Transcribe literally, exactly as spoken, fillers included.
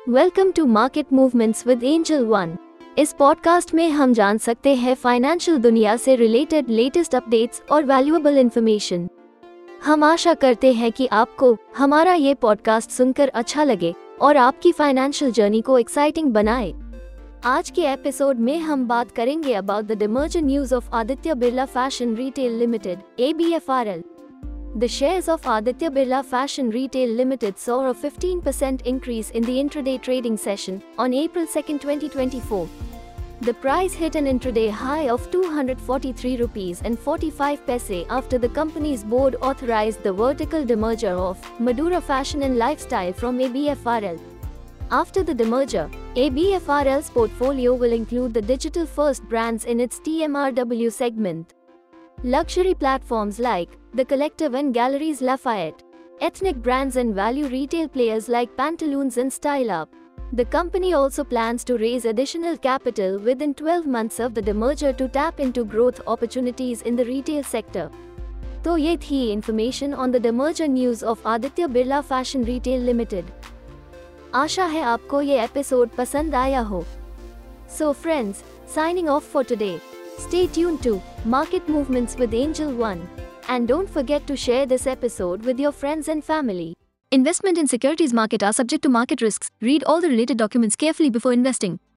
Welcome to market movements with Angel One. इस podcast में हम जान सकते हैं फाइनेंशियल दुनिया से रिलेटेड लेटेस्ट अपडेट्स और वैल्यूएबल इंफॉर्मेशन। हम आशा करते हैं कि आपको हमारा ये पॉडकास्ट सुनकर अच्छा लगे और आपकी फाइनेंशियल जर्नी को एक्साइटिंग बनाए। आज के एपिसोड में हम बात करेंगे about the demerger news of Aditya Birla fashion retail limited (A B F R L). The shares of Aditya Birla Fashion Retail Limited saw a fifteen percent increase in the intraday trading session on April second, twenty twenty-four. The price hit an intraday high of two hundred forty-three rupees and forty-five paise after the company's board authorized the vertical demerger of Madura Fashion and Lifestyle from A B F R L. After the demerger, A B F R L's portfolio will include the digital-first brands in its T M R W segment. Luxury platforms like The Collective and Galleries Lafayette, ethnic brands and value retail players like Pantaloons and Style Up. The company also plans to raise additional capital within twelve months of the demerger to tap into growth opportunities in the retail sector. तो ये थी information on the demerger news of Aditya Birla Fashion Retail Limited. आशा है आपको ये episode पसंद आया हो। So friends, signing off for today. Stay tuned to Market Movements with Angel One. And don't forget to share this episode with your friends and family. Investment in securities market are subject to market risks. Read all the related documents carefully before investing.